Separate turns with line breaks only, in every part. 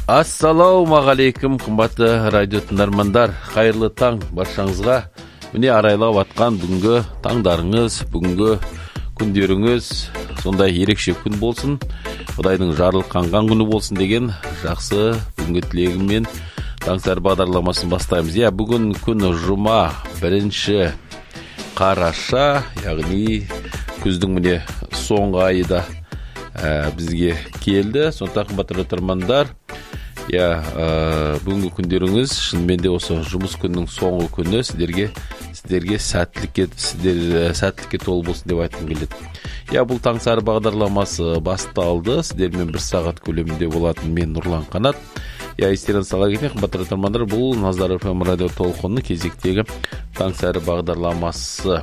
Ассалаумағалейкум, қымбатты радио тыңдармандар. Қайырлы таң баршаңызға. Міне арайлап атқан бүгінгі таңдарыңыз, бүгінгі күндеріңіз сондай ерекше күн болсын. Құдайдың жарылқанған күні болсын деген жақсы бүгінгі тілегіммен таңсар бағдарламасын бастаймыз. Бүгін күн жұма, 1 қараша, яғни күздің міне соңғы айы да бізге келді. Сондықтан қымбатты тыңдармандар, бүгінгі күндеріңіз шынымен де осы жұмыс күнінің соңғы күні сіздерге сәттілікке толы болсын деп айтқым келеді. Бұл таңсары бағдарламасы басталды. Сіздермен 1 сағат көлемінде болатын мен Нұрлан Қанат. Естерін сала кетейін, қымбатты тыңдармандар, бұл Назар ФМ радио толқынының кезектегі таңсары бағдарламасы.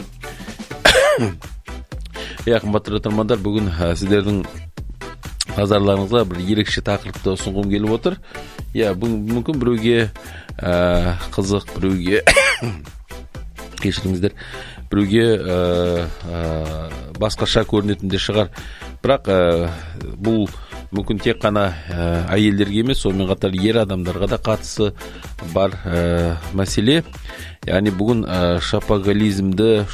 Қымбатты тыңдармандар, бүгін сіздердің назарларыңызға бір ерекше тақырыпты ұсынғым келіп отыр. Мүмкін біреуге қызық, біреуге кешіріңіздер, біреуге басқаша көрінетінде шығар. Бірақ бұл мүмкін тек қана әйелдерге емес, сонымен қатар ер адамдарға да қатысы бар мәселе. Яғни бүгін шопоголизмді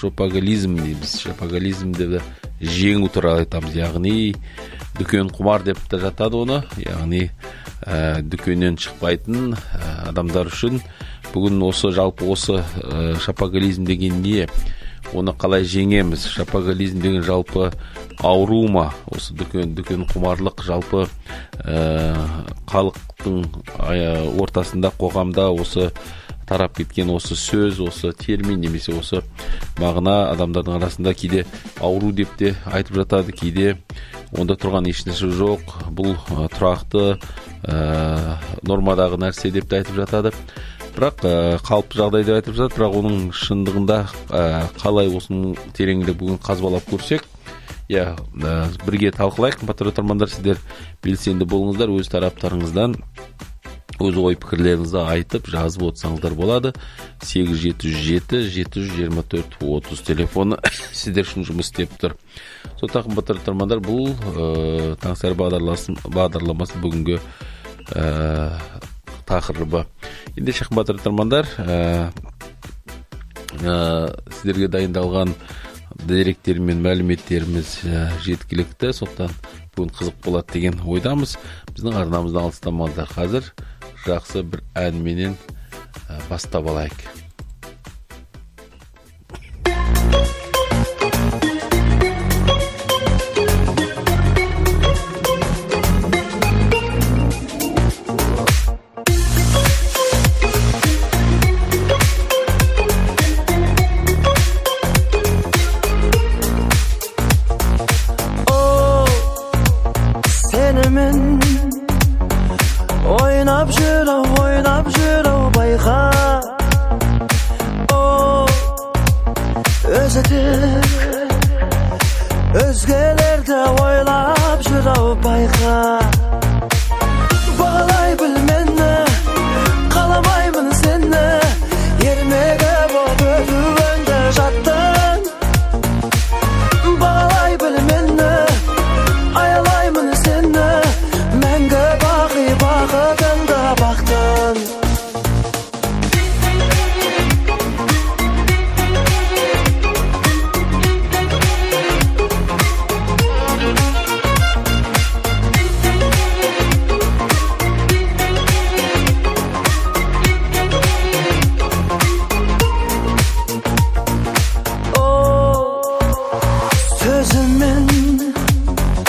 жеңу туралы айтамыз. Яғни дүкен құмар деп те жатады оны. Яғни дүкеннен шықпайтын адамдар үшін бүгін жалпы осы шопоголизм деген не? Оны қалай жеңеміз? Шопоголизм деген жалпы ауру ма? Осы дүкен құмарлық жалпы халықтың ортасында, қоғамда осы тарап кеткен осы сөз, осы термин немесе осы мағына адамдардың арасында кейде ауру деп те айтып жатады, кейде онда тұрған ешнәрсе жоқ, бұл тұрақты нормадағы нәрсе деп те айтып жатады. Бірақ қалыпты жағдай деп айтып жатады. Бірақ оның шындығында қалай осының тереңінде бүгін қазбалап көрсек, бірге талқылайық. Қымбатты тыңдармандар, сіздер белсенді болыңыздар, өз тараптарыңыздан өз ой пікірлеріңізді айтып жазып отырсаңыздар болады. 877-724-30 телефоны сіздер үшін жұмыс істеп тұр. Сондықтан қымбатты тыңдармандар, бұл таңсары бағдарламасы бүгінгі тақырыбы. Ендеше қымбатты тыңдармандар, сіздерге дайындалған деректер мен мәліметтеріміз жеткілікті. Сондықтан бүгін қызық болады деген ойдамыз. Біздің арнамыздан алыстамаңыздар. Қазір жақсы бір әнменен бастап алайық.
Özgelerde oylap jürau bayqa. Bağlay bilmenne, qalamayman senne. Yermege boq ötüvende jattın. Bağlay bilmenne, ayalayman senne. Menge baqi baqıtında baqtın.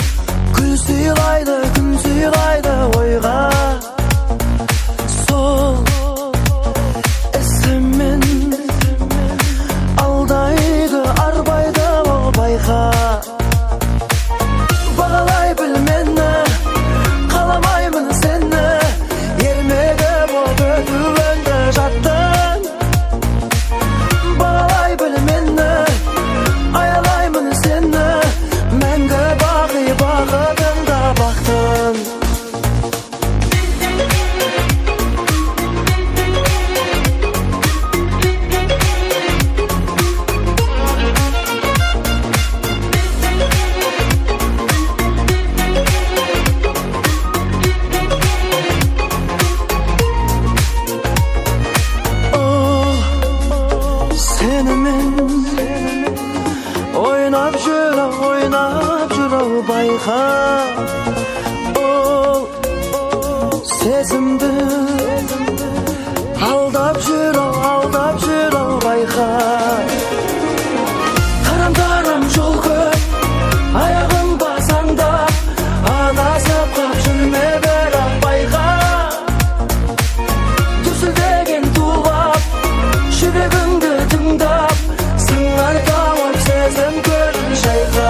Gül sıylaydı oyga. Sol сезімді алдап жүр ал байқа тарам жол көп аяғың басаңдап адасып қап жүрме бірақ байқа дүрсілдеген тулап жүрегіңді тыңдап сыңар тауып сезім көлін шайқа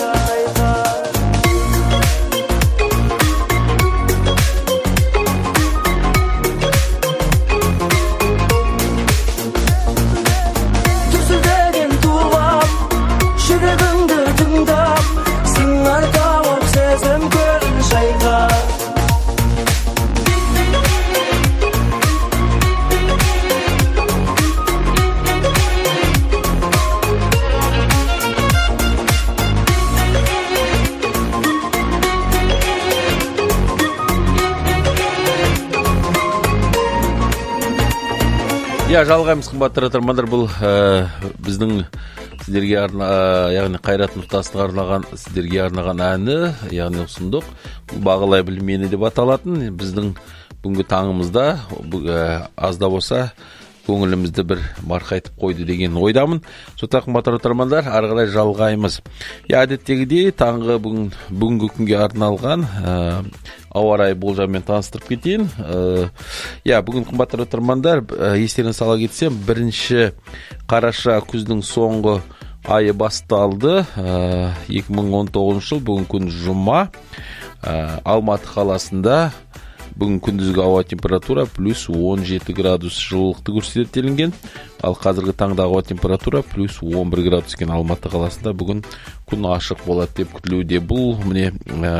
жалғаймыз қымбатты тыңдармандар, бұл біздің сіздерге яғни Қайрат Нұртастың арнаған сіздерге арнаған әні, яғни ұсындық. Бұл бағалай біл мені деп аталатын. Біздің бүгінгі таңымызда аз да болса көңілімізді бір марқайтып қойды деген ойдамын. Сондықтан қымбатты тыңдармандар, ары қарай жалғаймыз. Әдеттегідей таңғы бүгінгі күнге арналған ауа райы болжаммен таныстырып кетейін. Бүгін қымбатты тыңдармандар, естеріне сала кетсем, 1 қараша күздің соңғы айы басталды. 2019 жыл бүгін күн жұма. Алматы қаласында бүгін күндізгі ауа температура плюс 17 градус жылылықты көрсетілген. Ал қазіргі таңда ауа температура плюс 11 градус екен. Алматы қаласында бүгін күн ашық болады деп күтілуде. Бұл міне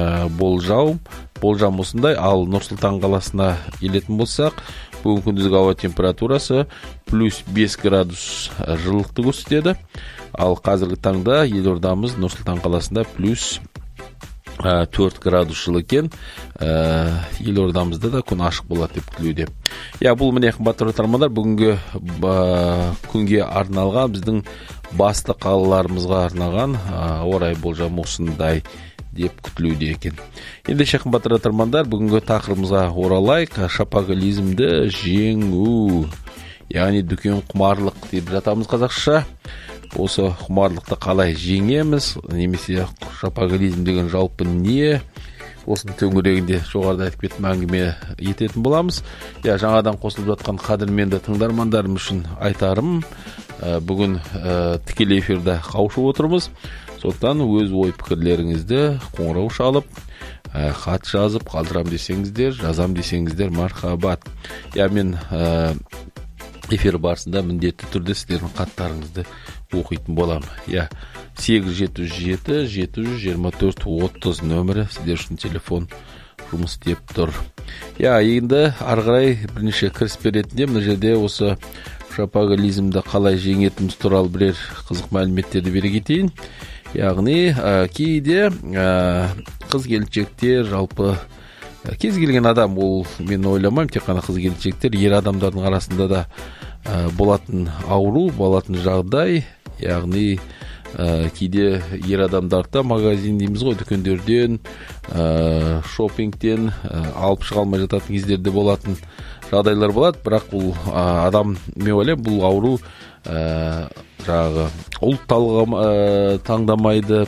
болжам осындай. Ал Нұр-Сұлтан қаласына келетін болсақ, бүгін күндізгі ауа температурасы плюс 5 градус жылылықты көрсетеді. Ал қазіргі таңда елордамыз Нұр-Сұлтан қаласында плюс 4 градус жыл екен. Елордамызда да күн ашық болады деп күтілуде. Бұл міне қымбатты тыңдармандар, бүгінгі күнге арналған біздің басты қалаларымызға арналған ауа райы болжамы осындай деп күтілуде екен. Ендеше қымбатты тыңдармандар, бүгінгі тақырыбымызға оралайық. Шопоголизмді жеңу, яғни дүкен құмарлық деп жатамыз қазақша. Осы құмарлықты қалай жеңеміз, немесе шопоголизм деген жалпы не? Осының төңірегінде жоғарыда айтып кеттім әңгіме ететін боламыз. Жаңадан қосылып жатқан қадірменді тыңдармандарым үшін айтарым, бүгін тікелей эфирде қауышып отырмыз. Сондықтан өз ой пікірлеріңізді қоңырау шалып, хат жазып қалдырам десеңіздер, жазам десеңіздер мархабат. Мен эфир барысында міндетті түрде сіздердің хаттарыңызды оқитын болам. 877-724-30 нөмірі сіздер үшін телефон жұмыс істеп тұр. Енді ары қарай бірнеше кіріспе ретінде мына жерде осы шопоголизмді қалай жеңетіміз туралы бірер қызық мәліметтерді бере кетейін. Яғни кейде қыз келіншектер, жалпы кез келген адам, ол мен ойламаймын тек қана қыз келіншектер, ер адамдардың арасында да болатын ауру, болатын жағдай. Яғни кейде ер адамдарда магазин дейміз ғой, дүкендерден, шопингтен алып шыға алмай жататын кездерде болатын жағдайлар болады. Бірақ бұл адам, мен ойлаймын, бұл ауру ұлт таңдамайды,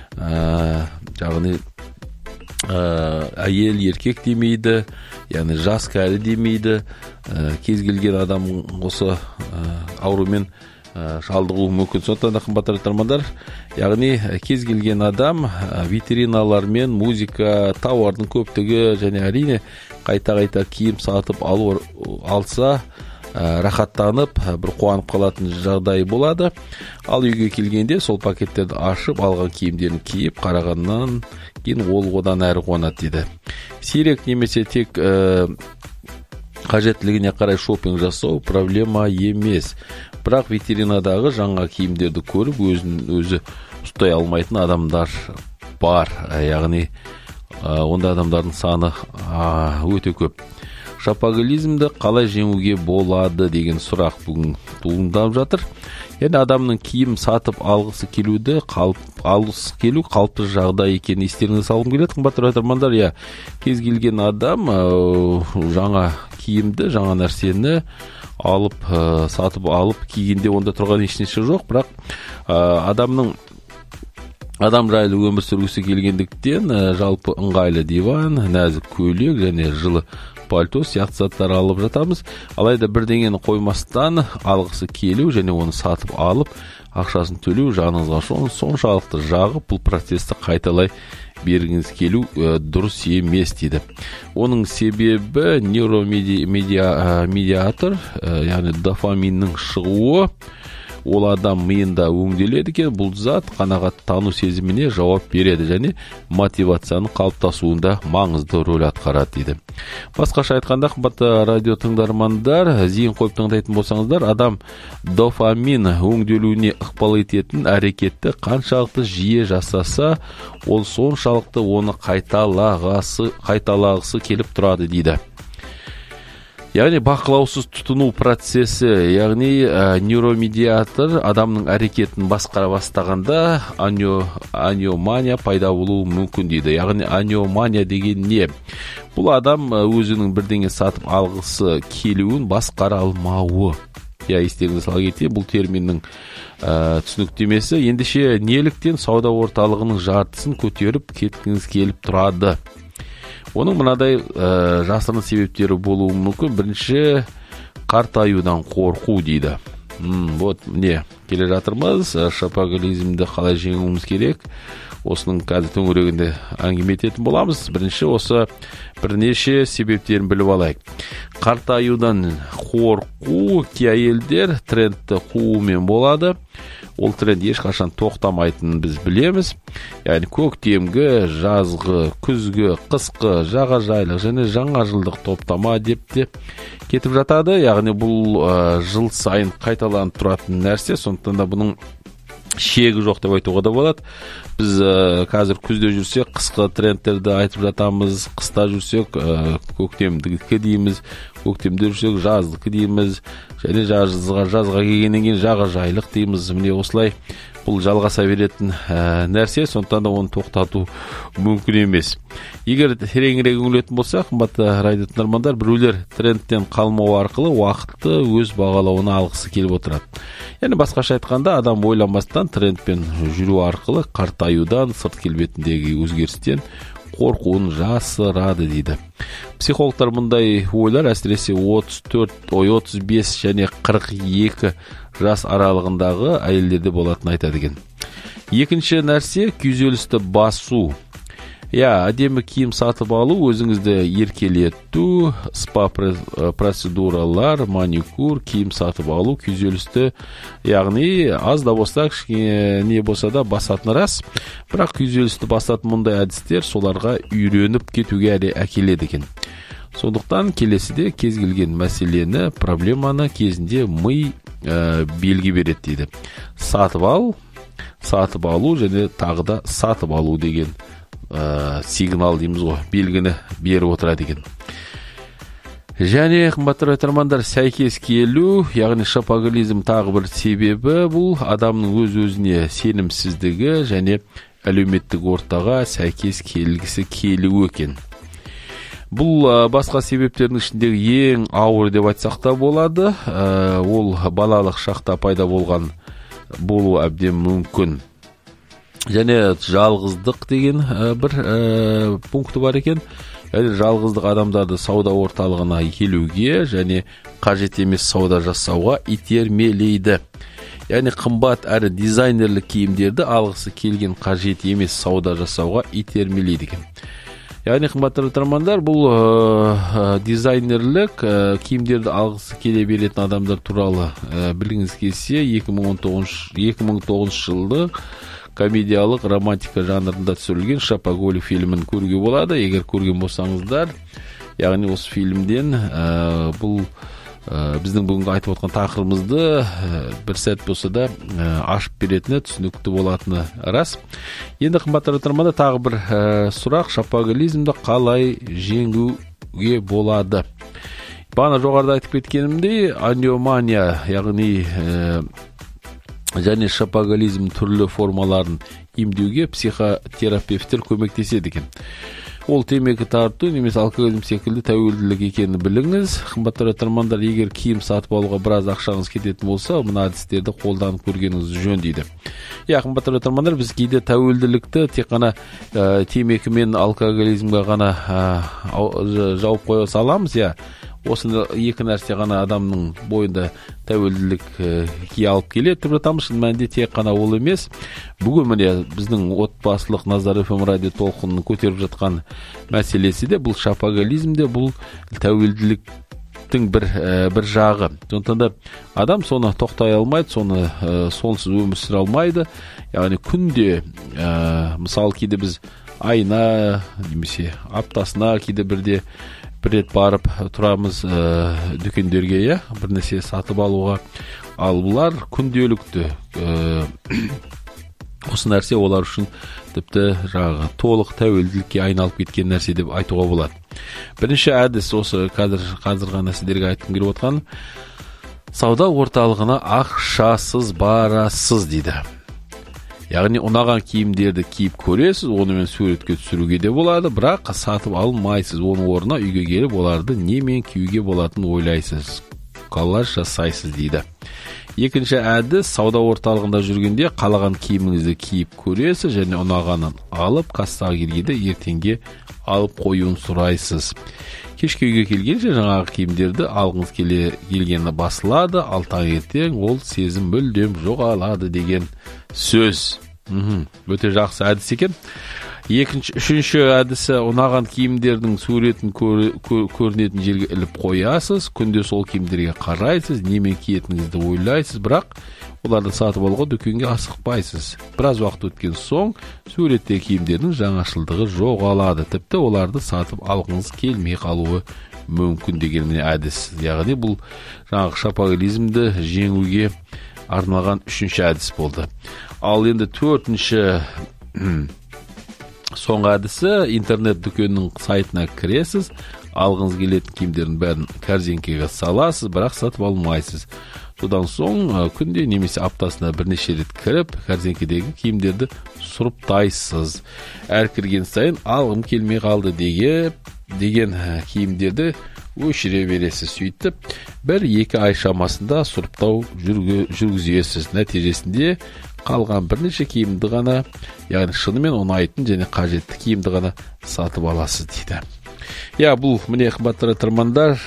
әйел еркек демейді, яғни жас кәрі демейді. Кез келген адам осы аурумен шалдығуы мүмкін. Сондықтан да қымбатты тыңдармандар, яғни кез келген адам витриналар мен музыка, тауардың көптігі және әрине қайта киім сатып алса рахаттанып, бір қуанып қалатын жағдай болады. Ал үйге келгенде сол пакеттерді ашып, алған киімдерін киіп қарағаннан кейін ол одан әрі қуанады дейді. Сирек немесе тек қажеттілігіне қарай шопинг жасау проблема емес. Бірақ витринадағы жаңа киімдерді көріп, өзі ұстай алмайтын адамдар бар. Яғни онда адамдардың саны өте көп. Шопоголизмді қалай жеңуге болады деген сұрақ бүгін туындап жатыр. Яғни адамның киім сатып алғысы келу қалыпты жағдай екенін естеріңізге салғым келеді. Қымбатты радиотыңдармандар, кез келген адам жаңа киімді, жаңа нәрсені сатып алып кигенде онда тұрған ешнәрсе жоқ, бірақ адам жайлы өмір сүргісі келгендіктен жалпы ыңғайлы диван, нәзік көйлек және жылы пальто сияқты заттар алып жатамыз. Алайда бірдеңені қоймастан алғысы келу және оны сатып алып ақшасын төлеу жаныңызға соншалықты жағып, бұл процесті қайталай бергіңіз келу дұрыс емес дейді. Оның себебі нейромедиатор, яғни дофаминнің шығуы, ол адам миында өңделеді екен, бұл зат қанағаттану сезіміне жауап береді және мотивацияның қалыптасуында маңызды рөл атқарады дейді. Басқаша айтқанда, қымбатты радио тыңдармандар, зейін қойып тыңдайтын болсаңыздар, адам дофамин өңделуіне ықпал ететін әрекетті қаншалықты жиі жасаса, ол соншалықты оны қайталағысы келіп тұрады дейді. Яғни бақылаусыз тұтыну процесі, яғни нейромедиатор адамның әрекетін басқара бастағанда аниомания пайда болуы мүмкін дейді. Яғни аниомания деген не? Бұл адам өзінің бірдеңе сатып алғысы келуін басқара алмауы. Естеріңізге сала кетейін, бұл терминнің түсініктемесі. Ендеше неліктен сауда орталығының жартысын көтеріп кеткіңіз келіп тұрады? Оның мынадай жасырын себептері болуы мүмкін. Бірінші, қартаюдан қорқу дейді. Келе жатырмыз, шопоголизмді қалай жеңуіміз керек? Осының қазір төңірегінде әңгіме ететін боламыз. Бірінші, осы бірнеше себептерін біліп алайық. Қартаюдан қорқу, кей әйелдер трендті қуумен болады. Ол тренд ешқашан тоқтамайтынын біз білеміз. Яғни көктемгі, жазғы, күзгі, қысқы, жағажайлық және жаңа жылдық топтама деп те кетіп жатады. Яғни бұл жыл сайын қайталанып тұратын нәрсе, сондықтан да бұның шегі жоқ деп айтуға да болады. Біз қазір күзде жүрсек, қысқы трендтерді айтып жатамыз, қыста жүрсек, көктемдікі дейміз, көктемде жүрсек, жаздыкі дейміз, және жазға келгеннен кейін жағажайлық дейміз. Міне осылай бұл жалғаса беретін нәрсе, сондықтан да оны тоқтату мүмкін емес. Егер тереңірек үңілетін болсақ, қымбатты радио тыңдармандар, біреулер трендтен қалмау арқылы уақытты өз бағалауына алғысы келіп отырады. Яғни басқаша айтқанда, адам ойланбастан трендпен жүру арқылы қартаюдан, сырт келбетіндегі өзгерістен қорқуын жасырады дейді. Психологтар мұндай ойлар әсіресе 35 және 42 жас аралығындағы әйелдерде болатын айтады екен. Екінші нәрсе, күйзелісті басу. Әдемі киім сатып алу, өзіңізді еркелету, спа процедуралар, маникюр, киім сатып алу, күйзелісті, яғни аз да болса, не болса да басатын рас. Бірақ күйзелісті басатын мұндай әдістер соларға үйреніп кетуге әкеледі екен. Сондықтан келесіде кез келген мәселені, проблеманы кезінде ми белгі береді дейді. Сатып алу және тағы да сатып алу деген сигнал дейміз ғой, белгіні беріп отырады екен. Және қымбатты радиотыңдармандар, сәйкес келу, яғни шопоголизм тағы бір себебі, бұл адамның өз-өзіне сенімсіздігі және әлеуметтік ортаға сәйкес келгісі келуі екен. Бұл басқа себептердің ішіндегі ең ауыр деп айтсақ та болады. Ол балалық шақта пайда болу әбден мүмкін. Және жалғыздық деген бір пункті бар екен. Яғни жалғыздық адамдарды сауда орталығына келуге және қажет емес сауда жасауға итермелейді. Яғни қымбат әрі дизайнерлік киімдерді алғысы келген қажет емес сауда жасауға итермелейді екен. Яғни қымбатты радиотыңдармандар, бұл дизайнерлік киімдерді алғысы келе беретін адамдар туралы білгіңіз келсе, 2009 жылы комедиялық романтика жанрында түсірілген «Шопоголик» фильмін көруге болады. Егер көрген болсаңыздар, яғни осы фильмден бұл біздің бүгінгі айтып отқан тақырыбымызды бір сәт болса да ашып беретіні, түсінікті болатыны рас. Енді қымбатты радиотыңдармандар, тағы бір сұрақ: шопоголизмді қалай жеңуге болады? Бағана жоғарыда айтып кеткенімдей, аниомания, яғни және шопоголизм түрлі формаларын емдеуге психотерапевттер көмектеседі екен. Ол темекі тарту немесе алкоголизм секілді тәуелділік екенін біліңіз. Қымбатты тыңдармандар, егер киім сатып алуға біраз ақшаңыз кететін болса, мына әдістерді қолданып көргеніңіз жөн дейді. Қымбатты тыңдармандар, біз кейде тәуелділікті тек қана темекі мен алкоголизмге ғана жауып қоя саламыз, осында екі нәрсе ғана адамның бойында тәуелділікке алып келеді деп жатамыз. Шын мәнінде тек қана ол емес. Бүгін міне біздің отбасылық Назар ФМ радио толқынын көтеріп жатқан мәселесі де бұл шопоголизмде, бұл тәуелділіктің бір жағы. Сондықтан да адам соны тоқтай алмайды, сонсыз өмір сүре алмайды. Яғни күнде, мысалы кейде біз айына немесе аптасына кейде бір рет барып тұрамыз дүкендерге, бір нәрсе сатып алуға. Ал бұлар күнделікті. Осы нәрсе олар үшін тіпті толық тәуелділікке айналып кеткен нәрсе деп айтуға болады. Бірінші әдіс осы қазір ғана сіздерге айтқым келіп отқан, сауда орталығына ақшасыз барасыз дейді. Яғни ұнаған киімдерді киіп көресіз, онымен суретке түсіруге де болады, бірақ сатып алмайсыз. Оның орнына үйге келіп оларды немен киюге болатынын ойлайсыз, коллаж жасайсыз дейді. Екінші әдіс, сауда орталығында жүргенде қалаған киіміңізді киіп көресіз және ұнағанын алып кассаға келгенде ертеңге алып қоюын сұрайсыз. Кешке үйге келгенше жаңағы киімдерді алғыңыз келгені басылады, ал таңертең ол сезім мүлдем жоғалады деген сөз. Өте жақсы әдіс екен. Үшінші әдісі, ұнаған киімдердің суретін көрінетін жерге іліп қоясыз, күнде сол киімдерге қарайсыз, немен киетініңізді ойлайсыз, бірақ оларды сатып алуға дүкенге асықпайсыз. Біраз уақыт өткен соң суреттегі киімдердің жаңашылдығы жоғалады, тіпті оларды сатып алғыңыз келмей қалуы мүмкін деген әдіс. Яғни бұл жаңағы шопоголизмді жеңуге арналған үшінші әдіс болды. Ал енді төртінші соңғы әдісі, интернет дүкеннің сайтына кіресіз, алғыңыз келетін киімдердің бәрін корзинкеге саласыз, бірақ сатып алмайсыз. Содан соң күнде немесе аптасына бірнеше рет кіріп, корзинкедегі киімдерді сұрыптайсыз. Әр кірген сайын алғым келмей қалды деген киімдерді өшіре бересіз. Сөйтіп, 1-2 ай шамасында сұрыптау жүргізесіз. Нәтижесінде қалған бірнеше киімді ғана, яғни шынымен ұнайтын және қажетті киімді ғана сатып аласыз дейді. Бұл міне қымбатты тыңдармандар,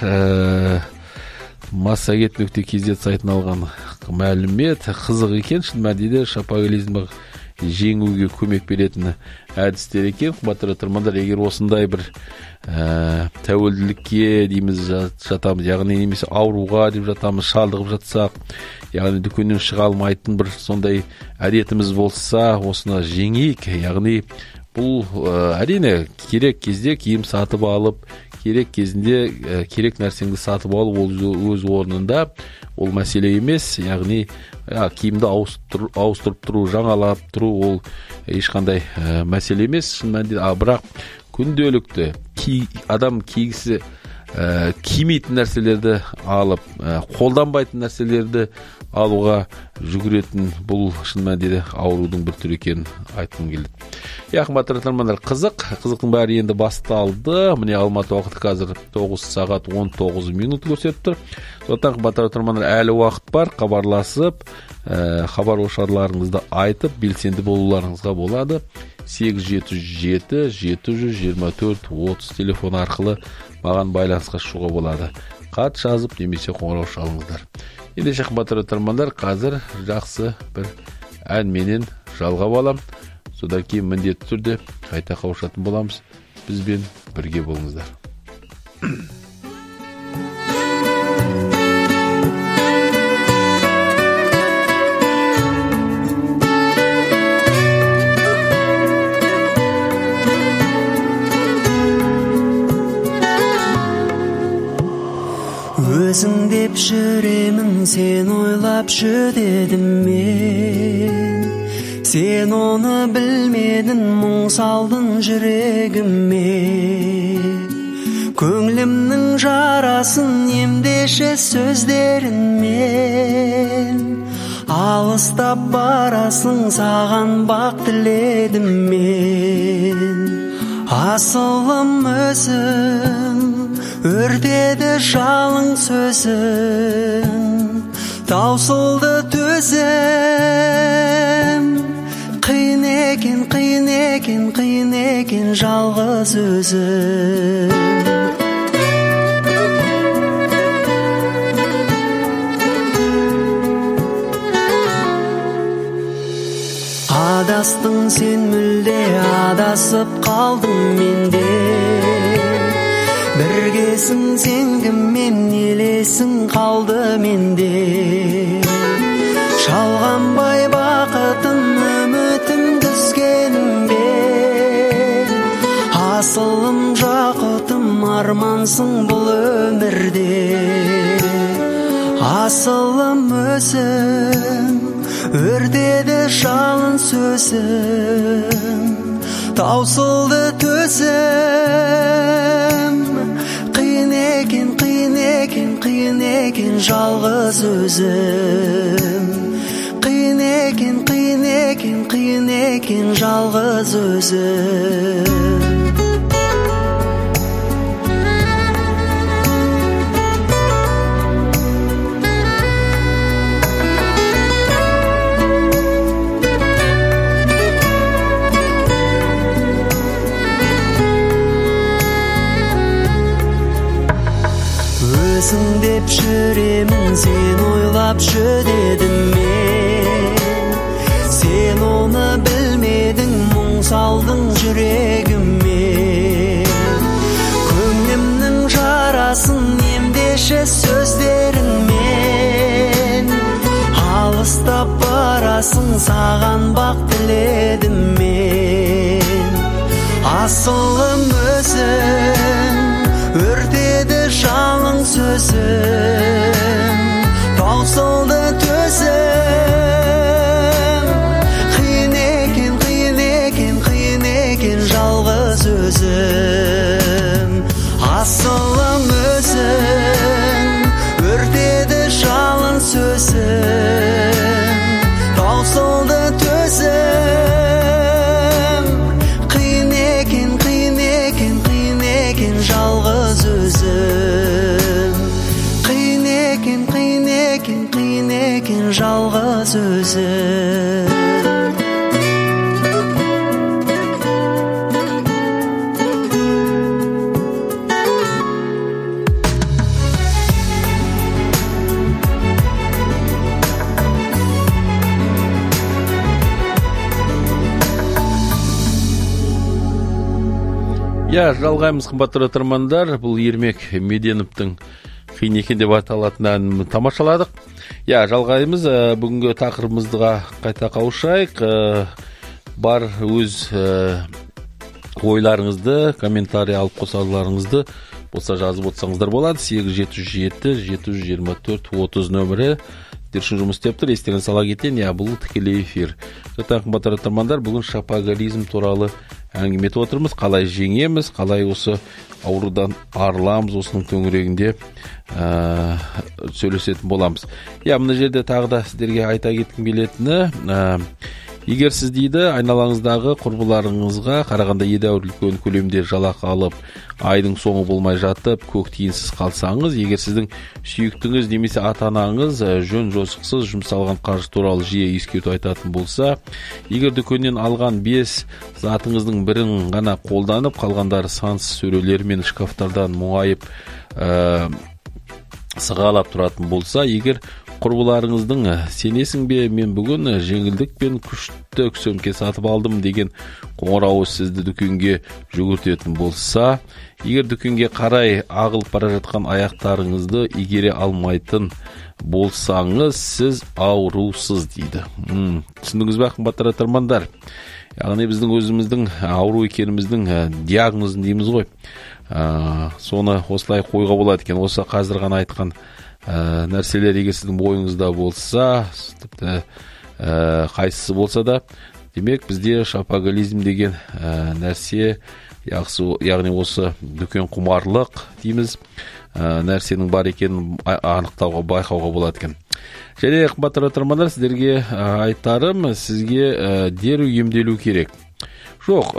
massaget.kz сайтынан алған мәлімет, қызық екен. Шын мәнінде шопоголизмді жеңуге көмек беретін әдістер екен. Қымбатты тыңдармандар, егер осындай бір тәуелділікке дейміз жатамыз, яғни немесе ауруға деп жатамыз, шалдығып жатсақ, яғни дүкеннен шыға алмайтын бір сондай әдетіміз болса, осыны жеңейік. Яғни бұл әрине керек кезде киім сатып алып, керек кезінде керек нәрсеңді сатып алып, ол өз орнында, ол мәселе емес. Яғни киімді ауыстырып тұру, жаңалап тұру, ол ешқандай мәселе емес. Шын мәнінде, бірақ күнделікті адам кигісі кимейтін нәрселерді алып, қолданбайтын нәрселерді алуға жүгіретін, бұл шын мәнінде аурудың бір түрі екенін айтқым келді. Қымбатты тыңдармандар, қызықтың бәрі енді басталды. Міне Алматы уақыты қазір 9:19 көрсетіп тұр. Сондықтан қымбатты тыңдармандар, әлі уақыт бар, хабарласып, хабар-ошарларыңызды айтып, белсенді болуларыңызға болады. 877 724 30 телефон арқылы маған байланысқа шығуға болады. Хат жазып немесе қоңырау шалыңыздар. Ендеше қымбатты тыңдармандар, қазір жақсы бір әнменен жалғап алам. Содан кейін міндетті түрде қайта қауышатын боламыз. Бізбен бірге болыңыздар.
Өзің деп жүремін, сен ойлап жүдедім мен. Сен оны білмедің, мұң салдың жүрегіме. Көңлімнің жарасын емдеші сөздерінмен. алыстап барасың, саған бақ тіледім мен. Асылым өзің, өртеді жалың сөзің, таусылды төзім. Қиын екен, қиын екен, қиын екен жалғыз өзім. Адастың сен мүлде, адасып қалдың менде. Біргесің сен кіммен, елесің қалды менде. Жалғанбай бақытым, үмітім түскеніңде. Асылым жақұтым, армансың бұл өмірде. Асылым өзің, өртеді жалын сөзім, таусылды төзім. Қиын екен, қиын екен, қиын екен жалғыз өзім. Қиын екен, қиын екен, қиын екен жалғыз өзім. Өзің деп жүремін, сен ойлап жүдедім мен. Сен оны білмедің, мұң салдың жүрегіме. Көңілімнің жарасын емдеші сөздеріңмен. Алыстап барасың, саған бақ тіледім мен. Асылым өзің, өртеді жалың сөзім, таусылды төзім. Қиын екен, қиын екен, қиын екен жалғыз өзім. Асылым өзің, өртеді жалын сөзім, таусылды төзім. Қиын екен, қиын екен, қиын екен жалғыз өзім. Қиын екен, қиын екен, қиын екен жалғыз өзім.
Жалғаймыз қымбатты тыңдармандар. Бұл Ермек Меденовтың қиын екен деп аталатын әнін тамашаладық. Жалғаймыз. Бүгінгі тақырыбымызға қайта қауышайық. Бар өз ойларыңызды, комментарий алып қосарларыңызды болса жазып отырсаңыздар болады. 877-724-30 нөмірі Дершін жұмыс істеп тұр. Естерін сала кетейін, бұл тікелей эфир. Қымбатты тыңдармандар, бүгін шапоголизм туралы әңгіме етіп отырмыз. Қалай жеңеміз, қалай осы аурудан арыламыз, осының төңірегінде сөйлесетін боламыз. Мына жерде тағы да сіздерге айта кеткім келетіні, егер сіз дейді айналаңыздағы құрбыларыңызға қарағанда едәуір үлкен көлемде жалақы алып, айдың соңы болмай жатып, көк тиынсыз қалсаңыз, егер сіздің сүйіктіңіз немесе ата-анаңыз жөн жосықсыз жұмсалған қаржы туралы жиі ескерту айтатын болса, егер дүкеннен алған 5 затыңыздың бірін ғана қолданып, қалғандары сансыз сөрелер мен шкафтардан мұңайып сығалап тұратын болса, егер құрбыларыңыздың сенесің бе, мен бүгін жеңілдік пен күшті сөмке сатып алдым деген қоңырауы сізді дүкенге жүгіртетін болса, егер дүкенге қарай ағылып бара жатқан аяқтарыңызды игере алмайтын болсаңыз, сіз аурусыз дейді. Түсіндіңіз бе, қымбатты тыңдармандар? Яғни біздің өзіміздің ауру екеніміздің диагнозын дейміз ғой. Соны осылай қойға болады екен. Осы қазір ғана айтқан нәрселер егер сіздің бойыңызда болса, тіпті қайсысы болса да, демек бізде шопоголизм деген нәрсе, яғни осы дүкен құмарлық дейміз, нәрсенің бар екенін анықтауға, байқауға болады екен. Және қымбатты тыңдармандар, сіздерге айтарым, сізге дереу емделу керек. Жоқ,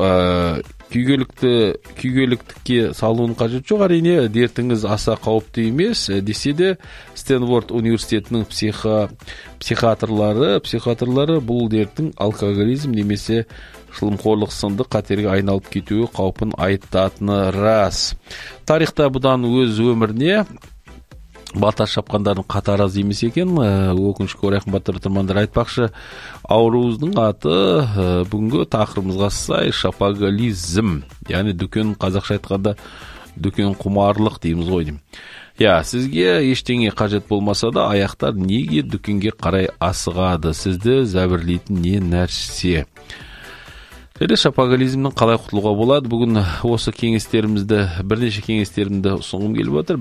күйгеліктікке салуын қажет жоқ. Әрине, дертіңіз аса қауіпті емес, десе де Стэнфорд университетінің психиатрлары бұл дерттің алкоголизм немесе шылымқорлық сынды қатерге айналып кетуі қаупін айтатыны рас. Тарихта бұдан өз өміріне бата шапқандардың қатары аз емес екен. Өкінішке орай, қымбатты тыңдармандар, айтпақшы, ауруымыздың аты бүгінгі тақырыбымызға сай шапоголизм, яғни дүкен, қазақша айтқанда дүкен құмарлық дейміз ғой деймін. Сізге ештеңе қажет болмаса да, аяқтар неге дүкенге қарай асығады? Сізді зәбірлейтін не нәрсе? Және шапоголизмнің қалай құтылуға болады? Бүгін осы бірнеше кеңестерімді ұсынғым келіп отыр.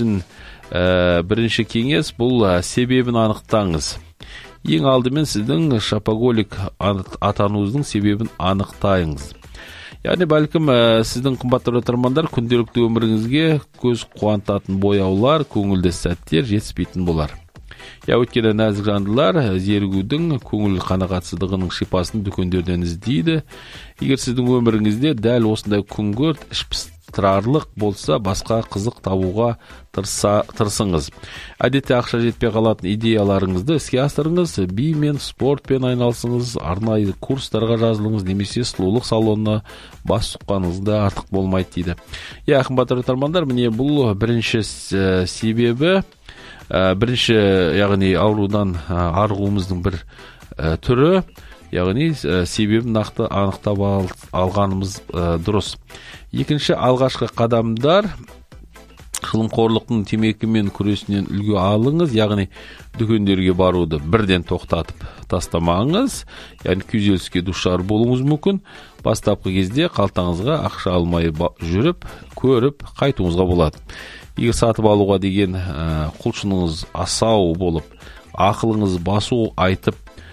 Бірінші кеңес бұл себебін анықтаңыз. Ең алдымен сіздің шапоголик атануыңыздың себебін анықтайыңыз. Яғни бәлкім сіздің қымбатты тыңдармандар күнделікті өміріңізге көз қуантатын бояулар, көңілді сәттер жетіспейтін болар. Өйткені нәзік жандылар зерігудің, көңіл қанағатсыздығының шипасын дүкендерден іздейді. Егер сіздің өміріңізде дәл осындай күңгірт, ішпыстырарлық болса, басқа қызық табуға тырысыңыз. Әдетте ақша жетпей қалатын идеяларыңызды іске асырыңыз, бимен, спортпен айналысыңыз, арнайы курстарға жазылыңыз, немесе сұлулық салонына бас сұққаныңызда артық болмайды дейді. Қымбатты тыңдармандар, міне бұл бірінші себебі, бірінші, яғни аурудан арылуымыздың бір түрі, яғни себебін нақты анықтап алғанымыз дұрыс. Екінші, алғашқы қадамдар, шылымқорлықтың темекімен күресінен үлгі алыңыз, яғни дүкендерге баруды бірден тоқтатып тастамаңыз, яғни күйзеліске душар болуыңыз мүмкін. Бастапқы кезде қалтаңызға ақша алмай жүріп, көріп, қайтуыңызға болады. Егер сатып алуға деген құлшыныңыз асау болып, ақылыңыз басу айтып,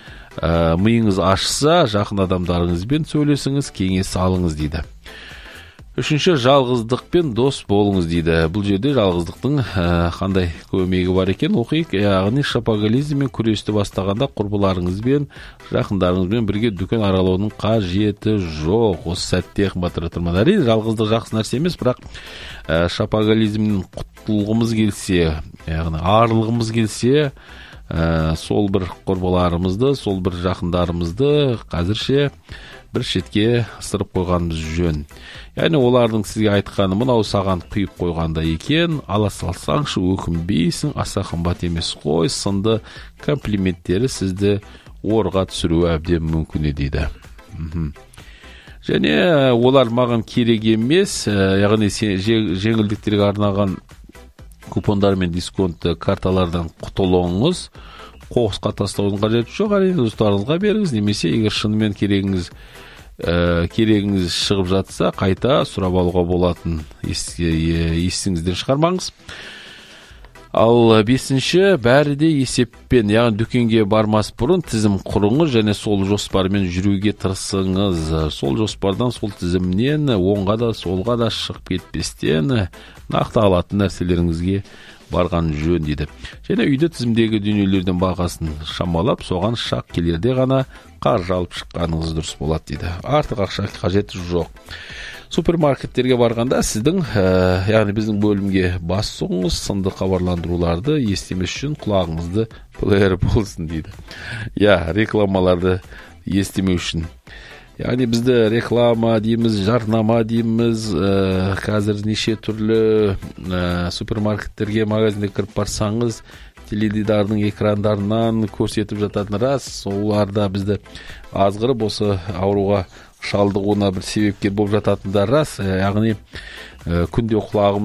миыңыз ашса, жақын адамдарыңызбен сөйлесіңіз, кеңес алыңыз дейді. Үшінші, жалғыздықпен дос болыңыз дейді. Бұл жерде жалғыздықтың қандай көмегі бар екен оқиық. Яғни шапоголизммен күресті бастағанда құрбыларыңызбен, жақындарыңызбен бірге дүкен аралауының қажеті жоқ. Осы сәтте қымбатты тыңдармандар, әрине жалғыздық жақсы нәрсе емес, бірақ шапоголизмнен құтылғымыз келсе, яғни арылғымыз келсе, сол бір құрбыларымызды, сол бір жақындарымызды қазірше бір шетке ысырып қойғанымыз жөн. Яғни олардың сізге айтқаны мынау саған құйып қойғанда екен, ала салсаңшы өкінбейсің, аса қымбат емес қой, сынды комплименттері сізді орға түсіруі әбден мүмкін дейді. Және олар маған керек емес, яғни жеңілдіктерге арнаған купондар мен дисконт карталардан құтылуыңыз, қоқысқа тастаудың қажеті жоқ, әрине достарыңызға беріңіз, немесе егер шынымен керегіңіз шығып жатса, қайта сұрап алуға болатын, есіңізден шығармаңыз. Ал бесінші, бәрі де есеппен, яғни дүкенге бармас бұрын тізім құрыңыз және сол жоспармен жүруге тырысыңыз. Сол жоспардан, сол тізімнен оңға да, солға да шығып кетпестен нақты алатын нәрселеріңізге барған жөн дейді. Және үйде тізімдегі дүниелердің бағасын шамалап, соған шақ келерде ғана қаржы алып шыққаныңыз дұрыс болады дейді. Артық ақша қажеті жоқ. Супермаркеттерге барғанда сіздің, яғни біздің бөлімге бас сұғыңыз, сынды хабарландыруларды естімес үшін құлағыңызды плеер болсын дейді. Рекламаларды естімеу үшін. Яғни бізді реклама дейміз, жарнама дейміз, қазір неше түрлі супермаркеттерге, магазинге кіріп барсаңыз, теледидардың экрандарынан көрсетіп жататын рас, оларда бізді азғырып осы ауруға шалдығуына бір себепкер болып жататындар рас. Яғни күнде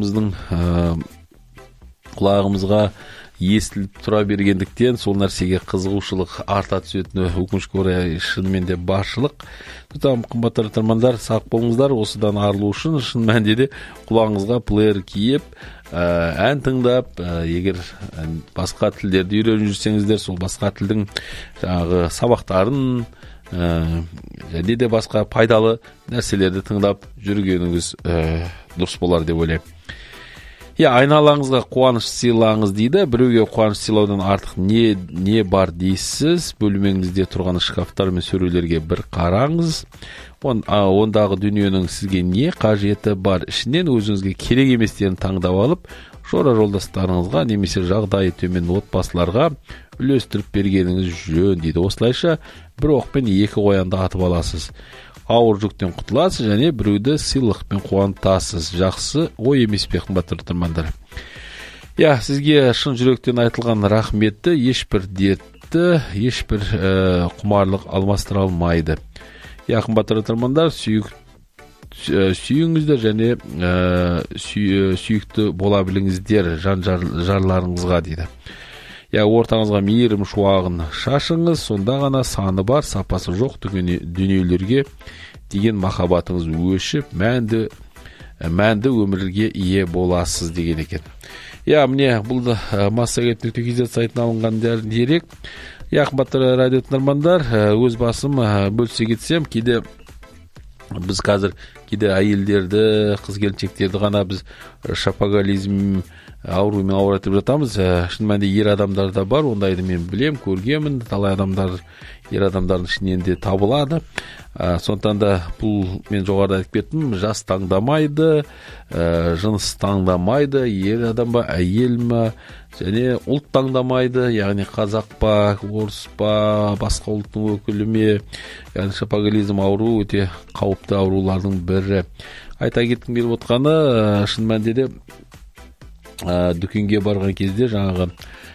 құлағымызға естіліп тұра бергендіктен сол нәрсеге қызығушылық арта түсетіні өкінішке орай шынымен де баршылық. Қымбатты тыңдармандар, сақ болыңыздар. Осыдан арылу үшін шын мәнінде де құлағыңызға плеер киіп, ән тыңдап, егер басқа тілдерді үйреніп жүрсеңіздер, сол басқа тілдің жаңағы сабақтарын және де басқа пайдалы нәрселерді тыңдап жүргеніңіз дұрыс болар деп ойлаймын. Айналаңызға қуаныш сыйлаңыз дейді. Біреуге қуаныш сыйлаудан артық не бар дейсіз? Бөлмеңізде тұрған шкафтар мен сөрелерге бір қараңыз. Ондағы дүниенің сізге не қажеті бар? Ішінен өзіңізге керек еместерін таңдап алып, жора жолдастарыңызға немесе жағдайы төмен отбасыларға үлестіріп бергеніңіз жөн дейді. Осылайша бір оқпен екі қоянды атып аласыз. Ауыр жүктен құтыласыз және біреуді сыйлықпен қуантасыз. Жақсы ой емес пе, қымбатты тыңдармандар? Сізге шын жүректен айтылған рахметті ешбір дертті, ешбір құмарлық алмастыра алмайды. Қымбатты тыңдармандар, сүйіңіздер және сүйікті бола біліңіздер жан жарларыңызға дейді. Ортаңызға мейірім шуағын шашыңыз, сонда ғана саны бар, сапасы жоқ дүниелерге деген махаббатыңыз өшіп, мәнді өмірге ие боласыз деген екен. Міне бұл massagate.kz сайтына алынған дерек. Қымбатты радио тыңдармандар, өз басым бөлісе кетсем, кейде біз қазір әйелдерді, қыз-келіншектерді ғана біз шапоголизм ауруымен ауыратып жатамыз. Шын мәнінде ер адамдар да бар, ондайды мен білем, көргенмін. Талай адамдар ер адамдардың ішінен де табылады. Сондықтан да бұл мен жоғарыда айтып кеттім, жас таңдамайды, жыныс таңдамайды, ер адам ба, әйел ма, және ұлт таңдамайды, яғни қазақ па, орыс па, басқа ұлттың өкілі ме. Яғни шапоголизм ауру өте қауіпті аурулардың бірі. Айта кеткім келіп отқаны, шын мәнінде де дүкенге барған кезде жаңағы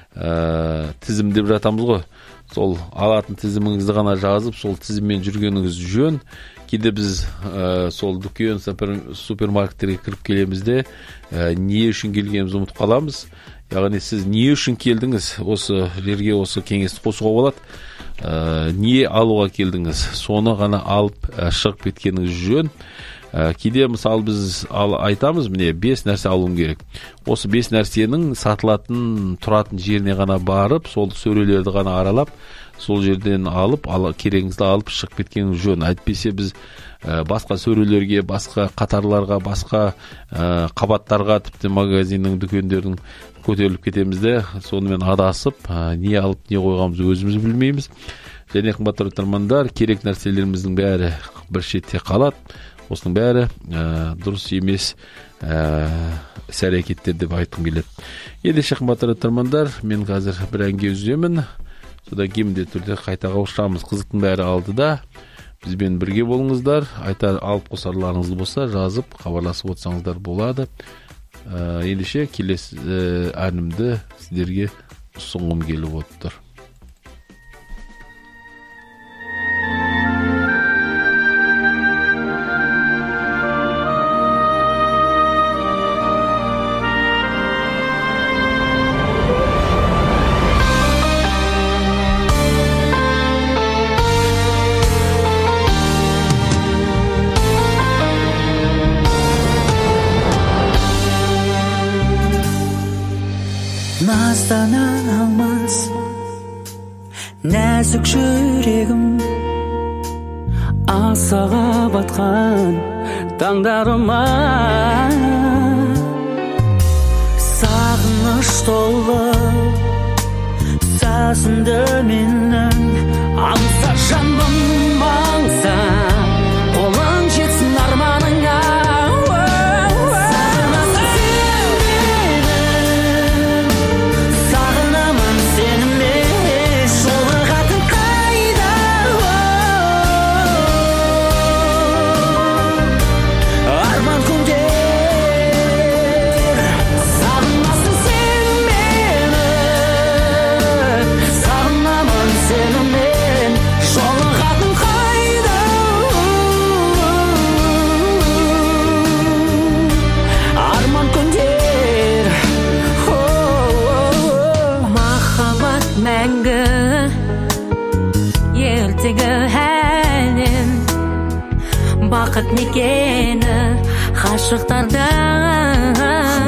тізім деп жатамыз ғой. Сол алатын тізіміңізді ғана жазып, сол тізіммен жүргеніңіз жөн. Кейде біз сол дүкен, супермаркеттерге кіріп келемізде, не үшін келгенімізді ұмытып қаламыз. Яғни сіз не үшін келдіңіз? Осы жерге осы кеңесті қосуға болады. Не алуға келдіңіз? Соны ғана алып шығып кеткеніңіз жөн. Кейде мысалы біз айтамыз, міне 5 нәрсе алуым керек. Осы 5 нәрсенің сатылатын, тұратын жеріне ғана барып, сол сөрелерді ғана аралап, сол жерден алып, керегіңізді алып шығып кеткеніңіз жөн. Әйтпесе біз басқа сөрелерге, басқа қатарларға, басқа қабаттарға, тіпті магазиннің, дүкендердің көтеріліп кетемізде, сонымен адасып, не алып, не қойғанымызды өзіміз білмейміз. Және қымбатты тыңдармандар, керек нәрселеріміздің бәрі бір шетте қалады. Осының бәрі дұрыс емес іс-әрекеттер деп айтқым келеді. Ендеше қымбатты тыңдармандар, мен қазір бір әнге үземін. Содан кейін міндетті түрде қайта қауышамыз. Қызықтың бәрі алдыда. Бізбен бірге болыңыздар. Алып қосарларыңыз болса, жазып, хабарласып отырсаңыздар болады. Ендеше келесі әнімді сіздерге ұсынғым келіп отыр.
Наздана алмас нәзік жүрегім, асаға батқан таңдарыма сағыныш толы сезімді менің аңса жаным аңса, қолың жетсін арманыңа. Бақыт мекені ғашықтардан,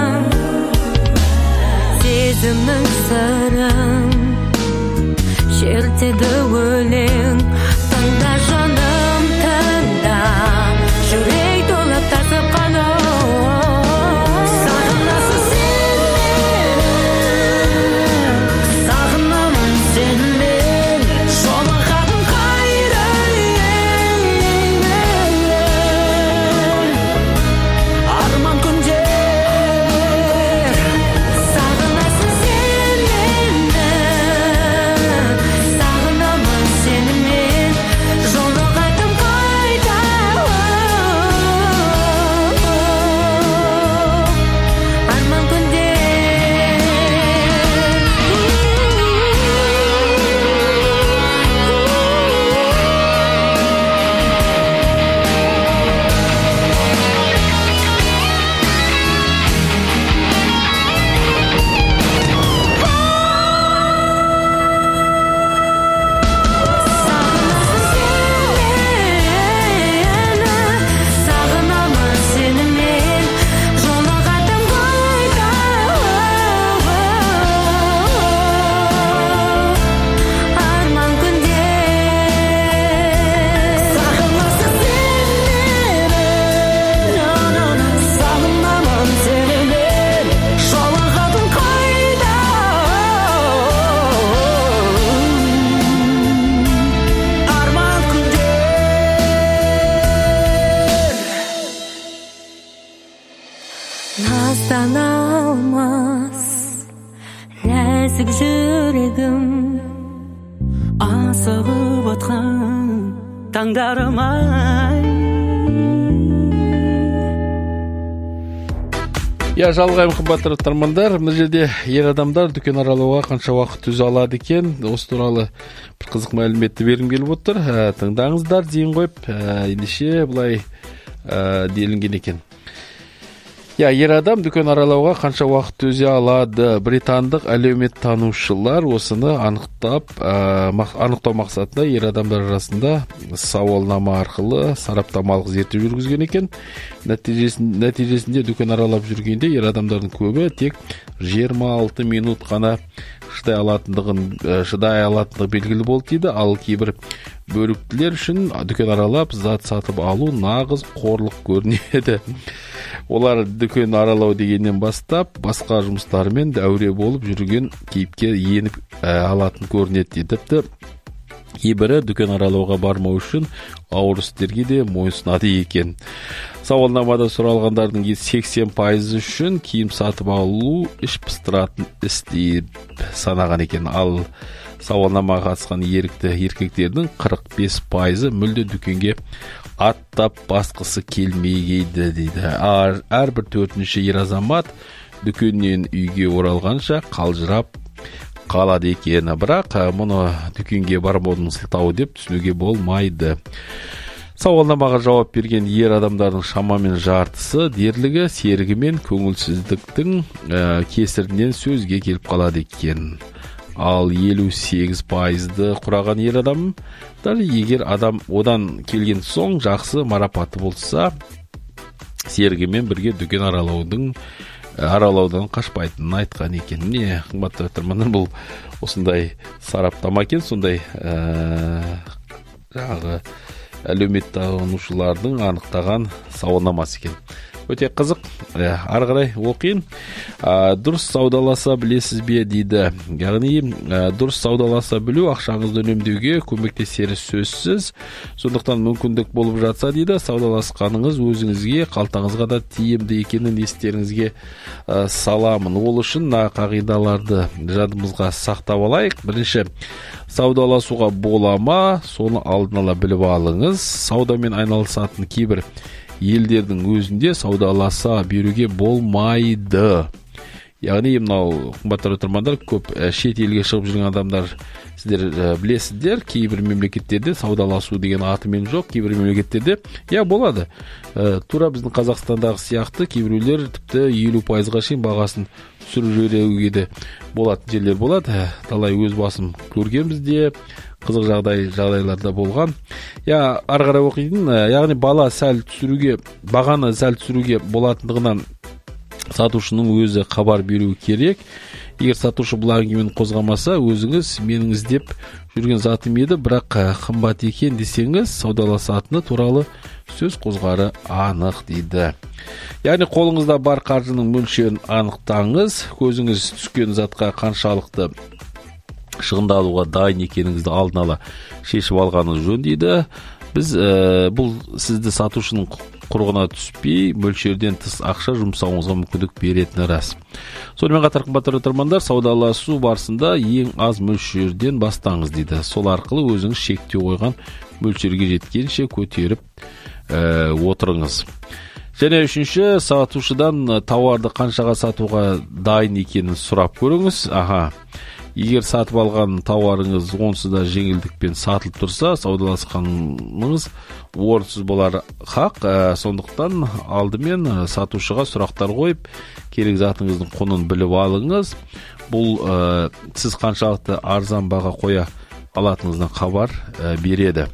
сезімнің сырын шертеді өлең. Тыңда жаным, тыңда, жүрек толып тасып қана сағынасың сен. несік жүрегім асығып атқан таңдарым-ай.
Жалғайым қымбатты тыңдармандар, мына жерде ер адамдар дүкен аралауға қанша уақыт төзе алады екен, осы туралы бір қызық мәліметті бергім келіп отыр. Тыңдаңыздар дейін қойып, ендеше былай делінген екен. Ер адам дүкен аралауға қанша уақыт төзе алады? Британдық әлеуметтанушылар осыны анықтау мақсатында ер адамдар арасында сауалнама арқылы сараптамалық зерттеу жүргізген екен. Нәтижесінде дүкен аралап жүргенде ер адамдардың көбі тек 26 минут қана шыдай алатындығы белгілі болды дейді. Ал кейбір бөліктілер үшін дүкен аралап зат сатып алу нағыз қорлық көрінеді. Олар дүкен аралау дегеннен бастап басқа жұмыстармен дәуре болып жүрген кейіпке еніп алатын көрінеді. Тіпті кейбірі дүкен аралауға бармау үшін ауыр істерге де мойынсұнады екен. Сауалнамада сұралғандардың 80% үшін киім сатып алу іш пыстыратын іс деп санаған екен. Ал сауалнамаға қатысқан еркектердің 45% мүлде дүкенге аттап басқысы келмейді дейді. Әрбір 4-ші ер азамат дүкеннен үйге оралғанша қалжырап қалады екен. Бірақ мұны дүкенге бармаудың сылтауы деп түсінуге болмайды. Сауалнамаға жауап берген ер адамдардың шамамен жартысы дерлігі серігі мен көңілсіздіктің кесірінен сөзге келіп қалады екен. Ал 58%-ды құраған ер адамдар егер адам одан келген соң жақсы марапаты болса, серігімен бірге дүкен аралаудан қашпайтынын айтқан екен. Қымбатты тыңдармандар, бұл осындай сараптама екен, сондай жаңағы әлеуметтанушылардың анықтаған сауалнамасы екен. Өте қызық. Ары қарай оқиын. Дұрыс саудаласа білесіз бе дейді. Яғни дұрыс саудаласа білу ақшаңызды үнемдеуге көмектесері сөзсіз. Сондықтан мүмкіндік болып жатса дейді, саудаласқаныңыз өзіңізге, қалтаңызға да тиімді екенін естеріңізге саламын. Ол үшін қағидаларды жадымызға сақтап алайық. Бірінші, саудаласуға бола ма, соны алдын ала біліп алыңыз. Саудамен айналысатын кейбір елдердің өзінде саудаласа беруге болмайды. Яғни мынау қымбатты тыңдармандар, көп шет елге шығып жүрген адамдар сіздер білесіздер, кейбір мемлекеттерде саудаласу деген атымен жоқ, кейбір мемлекеттерде болады. Тура біздің Қазақстандағы сияқты кейбіреулер тіпті 50%-ға шейін бағасын түсіріп жіберуге де болатын жерлер болады. Талай өз басым көргенбіз де, қызық жағдайларда болған. Ары қарай оқитын, яғни бағаны сәл түсіруге болатындығынан сатушының өзі хабар беруі керек. Егер сатушы бұл әңгімені қозғамаса, өзіңіз менің іздеп жүрген затым еді, бірақ қымбат екен десеңіз, саудаласатыны туралы сөз қозғары анық дейді. Яғни қолыңызда бар қаржының мөлшерін анықтаңыз, көзіңіз түскен затқа қаншалықты шығындалуға дайын екеніңізді алдын ала шешіп алғаныңыз жөн дейді. Бұл сізді сатушының құрығына түспей, мөлшерден тыс ақша жұмсауыңызға мүмкіндік беретіні рас. Сонымен қатар қымбатты тыңдармандар, саудаласу барысында ең аз мөлшерден бастаңыз дейді. Сол арқылы өзіңіз шектеу қойған мөлшерге жеткенше көтеріп отырыңыз. Және үшінші, сатушыдан тауарды қаншаға сатуға дайын екенін сұрап көріңіз. Егер сатып алған тауарыңыз онсыз да жеңілдікпен сатылып тұрса, саудаласқаныңыз орынсыз болар хақ. Сондықтан алдымен сатушыға сұрақтар қойып, керек затыңыздың құнын біліп алыңыз. Бұл сіз қаншалықты арзан баға қоя алатыныңыздан хабар береді.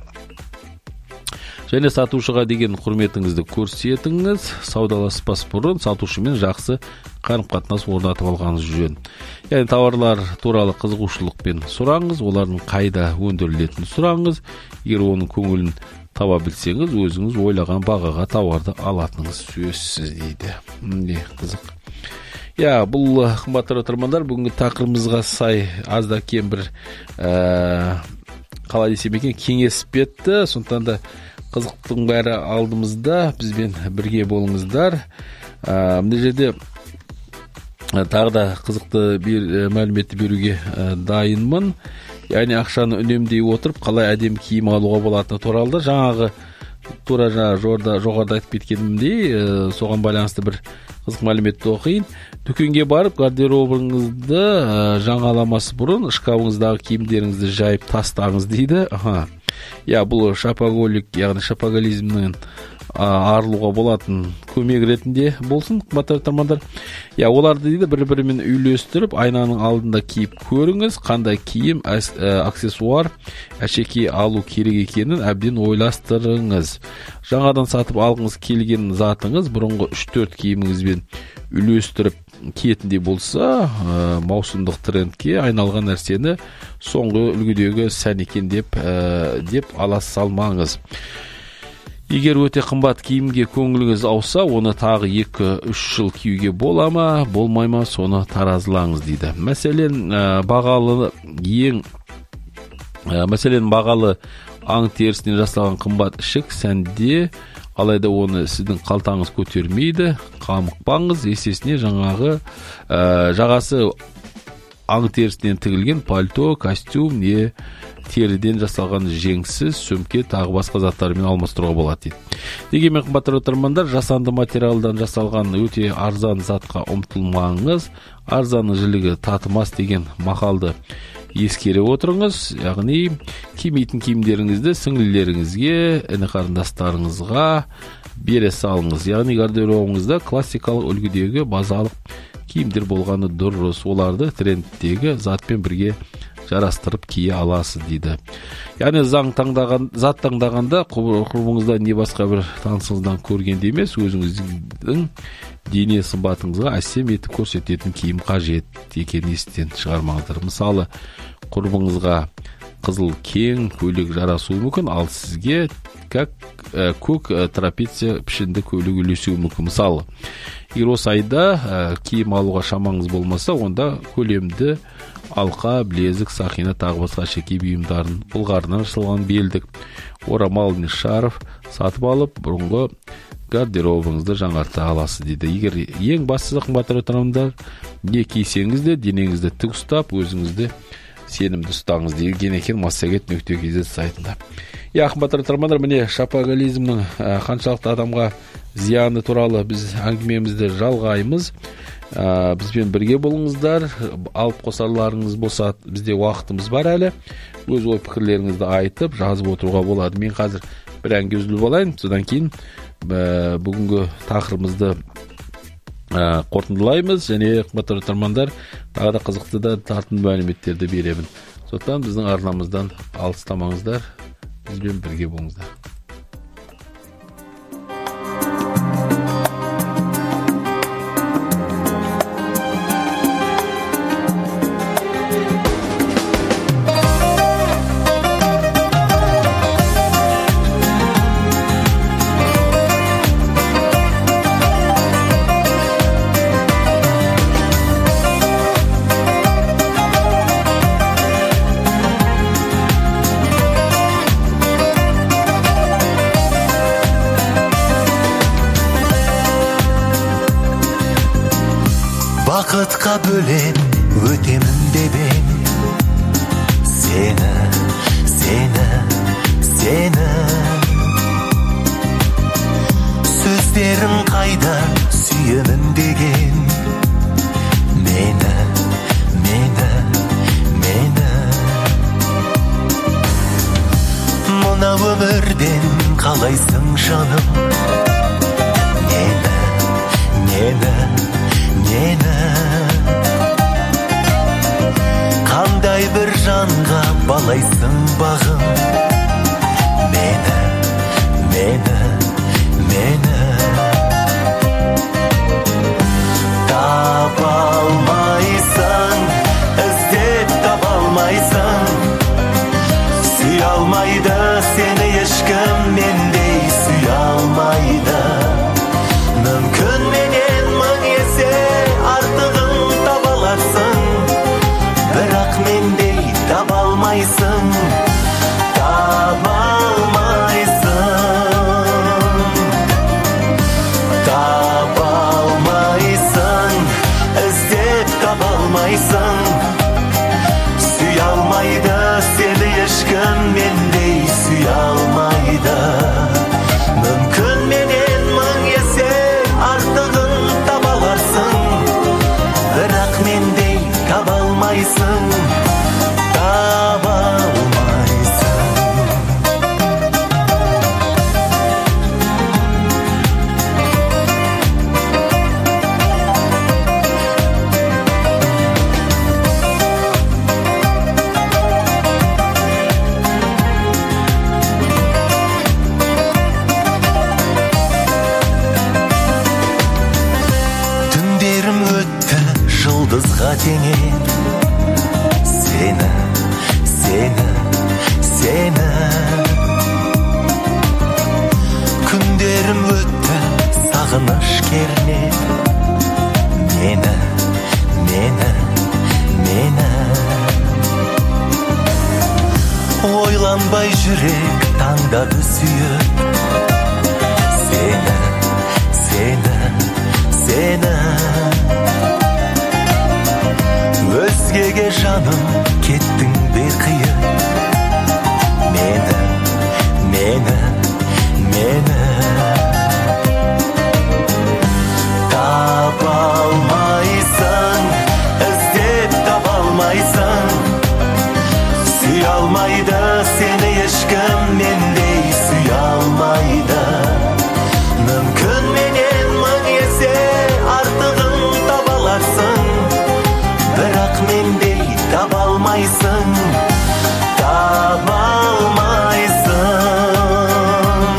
Және сатушыға деген құрметіңізді көрсетіңіз. Саудаласпас бұрын сатушымен жақсы қарым-қатынас орнатып алғаныңыз жөн. Яғни тауарлар туралы қызығушылықпен сұраңыз, олардың қайда өндірілетінін сұраңыз. Егер оның көңілін таба білсеңіз, өзіңіз ойлаған бағаға тауарды алатыныңыз сөзсіз дейді. Қызық. Бұл қымбатты тыңдармандар, бүгінгі тақырыбымызға сай азда кем бір қалай десем екен, кеңесіп кетті. Сондықтан да қызықтың бәрі алдымызда, бізбен бірге болыңыздар. Мына жерде тағы да қызықты бір мәліметті беруге дайынмын. Яғни ақшаны үнемдей отырып қалай әдемі киім алуға болатыны туралы жаңағы жоғарыда айтып кеткенімдей соған байланысты бір қызық мәліметті оқиын. Дүкенге барып гардеробыңызды жаңаламас бұрын шкафыңыздағы киімдеріңізді жайып тастаңыз дейді. Бұл шопоголик, яғни шопоголизмнен арылуға болатын көмек ретінде болсын, қымбатты тыңдармандар. Оларды дейді бір-бірімен үйлестіріп, айнаның алдында киіп көріңіз, қандай киім, аксессуар, әшекей алу керек екенін әбден ойластырыңыз. Жаңадан сатып алғыңыз келген затыңыз бұрынғы 3-4 киіміңізбен үйлестіріп киетіндей болса, маусымдық трендке айналған нәрсені соңғы үлгідегі сән екен деп ала салмаңыз. Егер өте қымбат киімге көңіліңіз ауса, оны тағы 2-3 жыл киюге бола ма, болмай ма, соны таразылаңыз дейді. Мәселен, бағалы аң терісінен жасалған қымбат ішік сәнде, алайда оны сіздің қалтаңыз көтермейді. Қамықпаңыз, есесіне жағасы аң терісінен тігілген пальто, костюм, не теріден жасалған жеңсіз сөмке тағы басқа заттармен алмастыруға болады дейді. Дегенмен қымбатты тыңдармандар, жасанды материалдан жасалған өте арзан затқа ұмтылмаңыз. Арзанның жілігі татымас деген мақалды ескере отырыңыз. Яғни кимейтін киімдеріңізді сіңлілеріңізге, іні қарындастарыңызға бере салыңыз. Яғни гардеробыңызда классикалық үлгідегі базалық киімдер болғаны дұрыс. Оларды трендтегі затпен бірге жарастырып кие аласыз дейді. Яғни зат таңдағанда құрбыңызда не басқа бір танысыңыздан көргенде емес, өзіңіздің дене сымбатыңызға әсем етіп көрсететін киім қажет екенін естен шығармаңыздар. Мысалы, құрбыңызға қызыл кең көйлек жарасуы мүмкін, ал сізге көк трапеция пішінді көйлек үйлесуі мүмкін. Мысалы, егер осы айда киім алуға шамаңыз болмаса, онда көлемді алқа, білезік, сақина, тағы басқа әшекей бұйымдарын, былғарынан жасалған белдік, орамал не шарф сатып алып, бұрынғы гардеробыңызды жаңарта аласыз дейді. Егер ең бастысы қымбатты тыңдармандар, не кисеңіз де денеңізді тік ұстап, өзіңізді сенімді ұстаңыз деген екен massagет.kz сайтында. Қымбатты тыңдармандар, міне шопоголизмнің қаншалықты адамға зияны туралы біз әңгімемізді жалғаймыз. Бізбен бірге болыңыздар. Алып қосарларыңыз болса, бізде уақытымыз бар әлі. Өз ой пікірлеріңізді айтып, жазып отыруға болады. Мен қазір бір әнге үзіліп алайын, содан кейін бүгінгі тақырыбымызды қорытындылаймыз, және қымбатты тыңдармандар, тағы да қызықты да тартымды мәліметтерді беремін. Сондықтан біздің арнамыздан алыстамаңыздар, бізбен бірге болыңыздар.
Бақытқа бөлеп өтемін деп ең сені сөздерің қайда сүйемін деген мені мына өмірден қалайсың жаным нені қандай бір жанға балайсың бағым мені таба алмайсың, іздеп таба алмайсың, сүйе алмайды сені ешкім мендей сүйе алмайды. Мүмкін менен мың есе артығын таба аларсың, бірақ мендей таба алмайсың, таба алмайсың.
таба алмайсың. Сүйе алмайды сені ешкім мендей сүйе алмайды. Мүмкін менен мың есе артығын таба аларсың, бірақ мендей таба алмайсың, таба алмайсың. Түндерім өтті жұлдызға теңеп, сені, сені, сені. Күндерім өтті сағыныш кернеп, мені, мені, мені. Ойланбай жүрек таңдады сүйіп, сені, сені, сені. Өзгеге жаным кеттің бе қиып, мені, мені, мені. Таба алмайсың, іздеп таба алмайсың. Сүйе алмайды сені ешкім мендей сүйе алмайды. Мүмкін менен мың есе артығын таба аларсың, бірақ мендей таба алмайсың, таба алмайсың,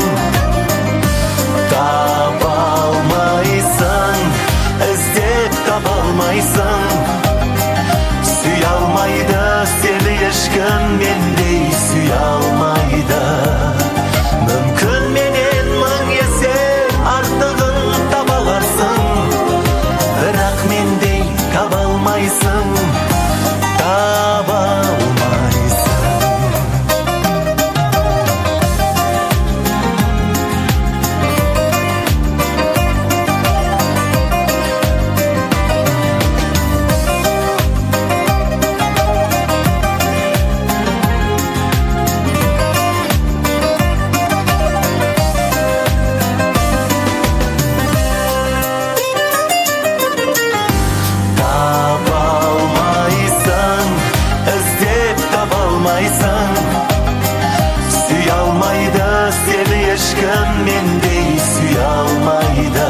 таба алмайсың, іздеп таба алмайсың. Сүйе алмайды сені ешкім мендей сүйе алмайды. Мүмкін менен мың есе артығын таба аларсың, бірақ мендей таба алмайсың, таба алмайсың. Таба алмайсың, іздеп таба алмайсың. Сүйе алмайды сені ешкім мендей сүйе алмайды.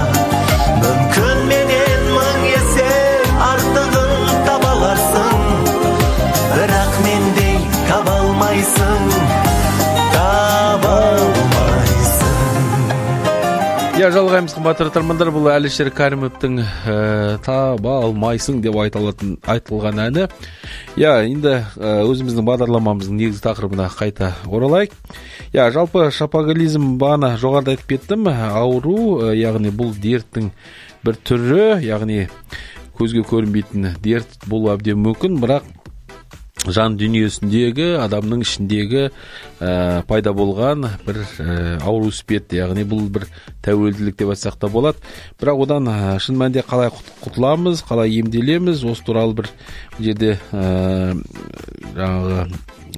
Мүмкін менен мың есе артығын таба аларсың, бірақ мендей таба алмайсың, таба алмайсың.
Жалғаймыз қымбатты тыңдармандар, бұл Әлішер Кәрімовтің таба алмайсың деп айтылған әні. Енді өзіміздің бағдарламамыздың негізгі тақырыбына қайта оралайық. Жалпы шапоголизм бағана жоғарыда айтып кеттім, ауру, яғни бұл дерттің бір түрі, яғни көзге көрінбейтін дерт болуы әбден мүмкін, бірақ жан дүниесіндегі, адамның ішіндегі пайда болған бір ауру іспет, яғни бұл бір тәуелділік деп айтсақ та болады. Бірақ одан шын мәнінде қалай құтыламыз, қалай емделеміз, осы туралы бір жерде жаңағы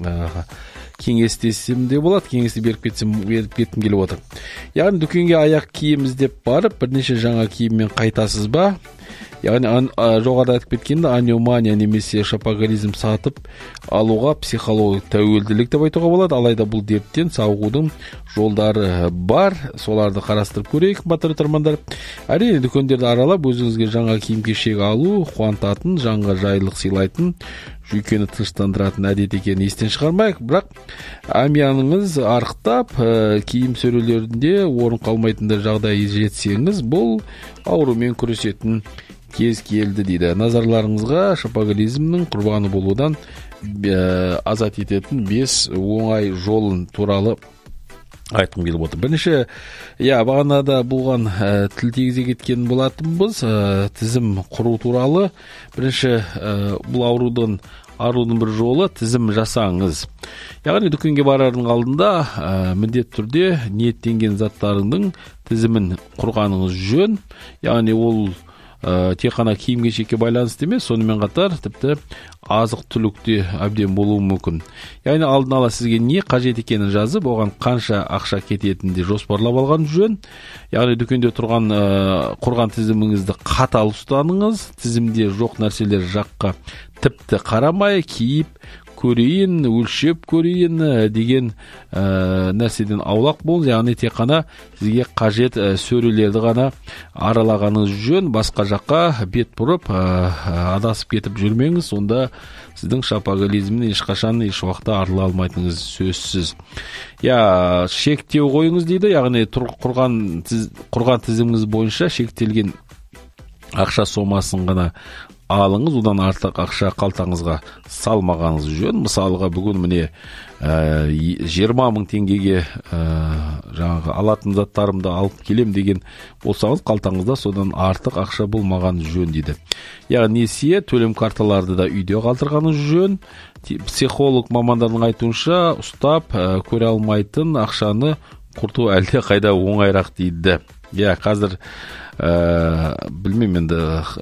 кеңестесем де болады, кеңесті беріп кеткім келіп отыр. Яғни дүкенге аяқ киім іздеп барып, бірнеше жаңа киіммен қайтасыз ба? Яғни жоғарыда айтып кеткенде анеумания немесе шапоголизм сатып алуға психологиялық тәуелділік деп айтуға болады. Алайда бұл дерттен сауығудың жолдары бар, соларды қарастырып көрейік, қымбатты тыңдармандар. Әрине дүкендерді аралап өзіңізге жаңа киім-кешек алу қуантатын, жанға жайлылық сыйлайтын, жүйкені тыныштандыратын әдет екенін естен шығармайық. Бірақ амияныңыз арықтап, киім сөрелерінде орын қалмайтындай жағдай жетсеңіз, бұл аурумен күресетін кез келді дейді. Назарларыңызға шапоголизмнің құрбаны болудан азат ететін 5 оңай жолын туралы айтқым келіп отыр. Бірінші, бағанада болған тіл тигізе кеткен болатынбыз, тізім құру туралы. Бірінші, бұл арудың бір жолы тізім жасаңыз. Яғни дүкенге барардың алдында міндет түрде ниеттенген заттарының тізімін құрғаныңыз жөн. Яғни ол тек қана киім кешекке байланысты емес, сонымен қатар тіпті азық түлікте әбден болуы мүмкін. Яғни алдын ала сізге не қажет екенін жазып, оған қанша ақша кететінін де жоспарлап алған жөн. Яғни дүкенде құрған тізіміңізді қатал ұстаныңыз. Тізімде жоқ нәрселер жаққа тіпті қарамай, киіп көрейін, өлшеп көрейін деген нәрседен аулақ болыңыз. Яғни тек қана сізге қажет сөрелерді ғана аралағаныңыз жөн. Басқа жаққа бет бұрып адасып кетіп жүрмеңіз. Сонда сіздің шопоголизмнен ешқашан еш уақытта арыла алмайтыныңыз сөзсіз. Шектеу қойыңыз дейді. Яғни құрған тізіміңіз бойынша шектелген ақша сомасын ғана алыңыз, одан артық ақша қалтаңызға салмағаныңыз жөн. Мысалға бүгін міне 20.000 теңгеге жаңағы алатын заттарымды алып келем деген болсаңыз, қалтаңызда содан артық ақша болмаған жөн дейді. Яғни несие, төлем карталарды да үйде қалдырғаныңыз жөн. Психолог мамандардың айтуынша, ұстап көре алмайтын ақшаны құрту әлде қайда оңайрақ дейді. Қазір білмеймін енді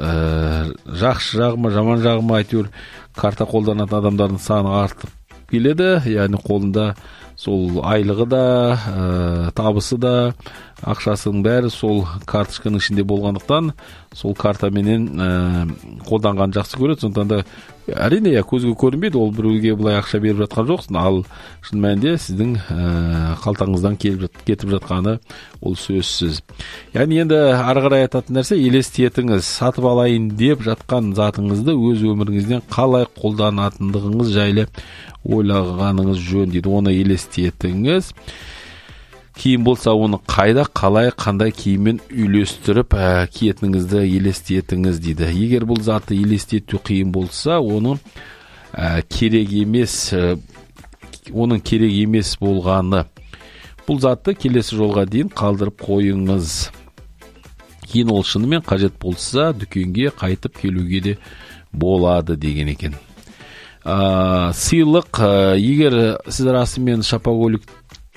жақсы жағыма, жаман жағыма әйтеуір карта қолданатын адамдардың саны артып келеді. Яғни қолында сол айлығы да, табысы да, ақшасының бәрі сол карточканың ішінде болғандықтан сол картаменен қолданған жақсы көреді. Сондықтан да әрине көзге көрінбейді, ол біреуге былай ақша беріп жатқан жоқсың, ал шын мәнінде сіздің қалтаңыздан кетіп жатқаны ол сөзсіз. Яғни енді ары қарай айтатын нәрсе, елестетіңіз, сатып алайын деп жатқан затыңызды өз өміріңізден қалай қолданатындығыңыз жайлы ойлағаныңыз жөн дейді. Оны елестетіңіз. Киім болса, оны қайда, қалай, қандай киіммен үйлестіріп киетініңізді елестетіңіз дейді. Егер бұл затты елестету қиын болса, оның керек емес болғаны. Бұл затты келесі жолға дейін қалдырып қойыңыз. Кейін ол шынымен қажет болса, дүкенге қайтып келуге де болады деген екен. Сыйлық, егер сіз расымен шопоголик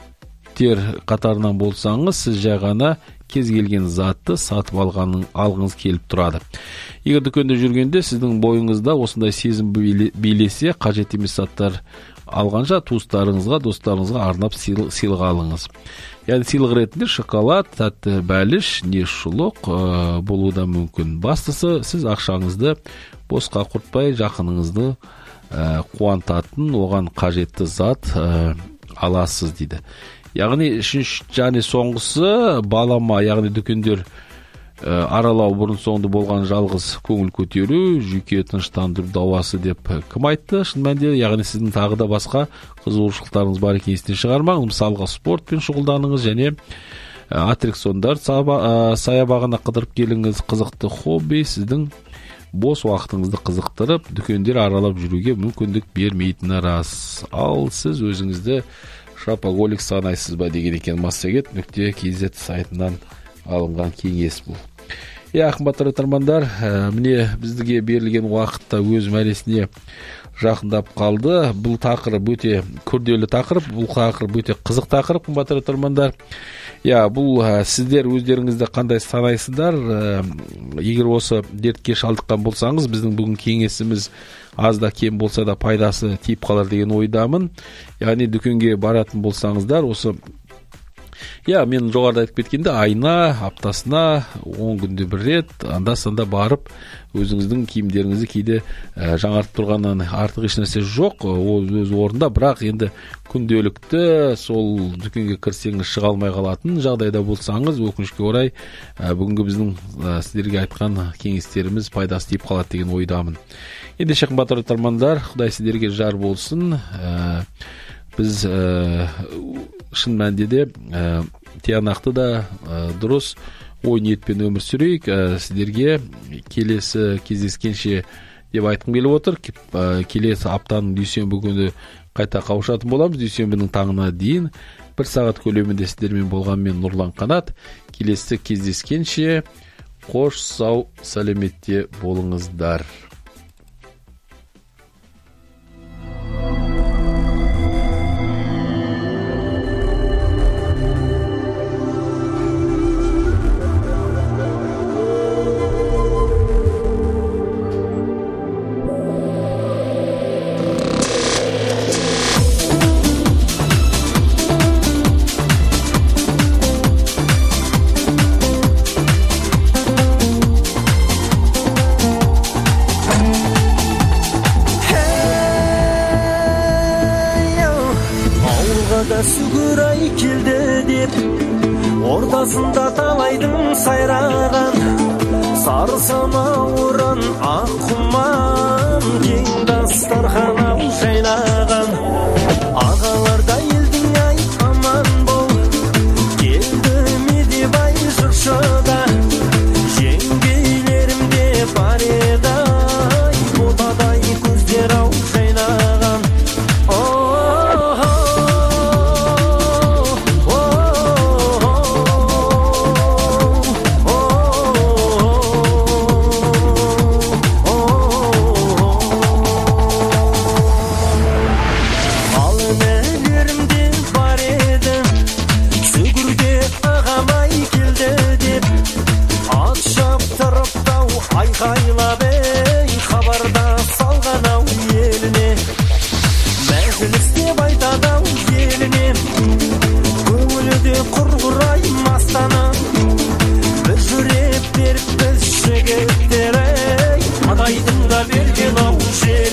қатарынан болсаңыз, сіз жай ғана кез келген затты сатып алғыңыз келіп тұрады. Егер дүкенде жүргенде сіздің бойыңызда осындай сезім билесе, қажет емес заттар алғанша туыстарыңызға, достарыңызға арнап сыйлық алыңыз. Яғни сыйлық ретінде шоколад, тәтті бәліш, не шұлық болуы да мүмкін. Бастысы, сіз ақшаңызды босқа құртпай, жақыныңызды қуантатын, оған қажетті зат аласыз дейді. Яғни және соңғысы балама, яғни дүкендер аралау бұрын соңды болған жалғыз көңіл көтеру, жүйке тыныштандыру дауасы деп кім айтты? Шын мәнінде, яғни сіздің тағы да басқа қызығушылықтарыңыз бар екенін естен шығармаңыз. Мысалға спортпен шұғылданыңыз және аттракциондар саябағына қыдырып келіңіз. Қызықты хобби сіздің бос уақытыңызды қызықтырып, дүкендер аралап жүруге мүмкіндік бермейтіні рас. Ал сіз өзіңізді шопоголик санайсыз ба деген екен. Массагет.kz сайтынан алынған кеңес бұл. Қымбатты тыңдармандар, міне біздіге берілген уақытта өз мәресіне жақындап қалды. Бұл тақырып өте күрделі тақырып, бұл тақырып өте қызық тақырып, қымбатты тыңдармандар. Бұл сіздер өздеріңізді қандай санайсыздар? Егер осы дертке шалдыққан болсаңыз, біздің бүгін кеңесіміз аз да кем болса да пайдасы тиіп қалар деген ойдамын. Яғни дүкенге баратын болсаңыздар, осы мен жоғарыда айтып кеткенде айына, аптасына 10 күнде бір рет анда-санда барып өзіңіздің киімдеріңізді кейде жаңартып тұрғаннан артық еш нәрсе жоқ, ол өз орында, бірақ енді күнделікті сол дүкенге кірсеңіз шыға алмай қалатын жағдайда болсаңыз, өкінішке орай бүгінгі біздің сіздерге айтқан кеңестеріміз пайдасы тиіп қалады деген ойдамын. Ендеше қымбатты тыңдармандар, Құдай сіздерге жар болсын. Біз шын мәнінде де тиянақты да дұрыс ой ниетпен өмір сүрейік. Сіздерге келесі кездескенше деп айтқым келіп отыр. Келесі аптаның дүйсенбі күні қайта қауышатын боламыз. Дүйсенбінің таңына дейін 1 сағат көлемінде сіздермен болған мен Нұрлан Қанат. Келесі кездескенше қош сау сәлеметте болыңыздар.
сүгүрай келді деп ортасында талайдың сайраған сары самауырын ақ құман кең дастархан жайнаған ағаларда елдің ай аман бол келді ме деп ай жыршыда жеңгейлерім де бар еді ай ботадай көздер ау жайнаған айқайлап ей хабарда салған ау еліне мәжіліс деп айтады ау еліне көңілі де құрғырай мастана біз жүрек беріп біз жігіттер ей адайдың да берген ау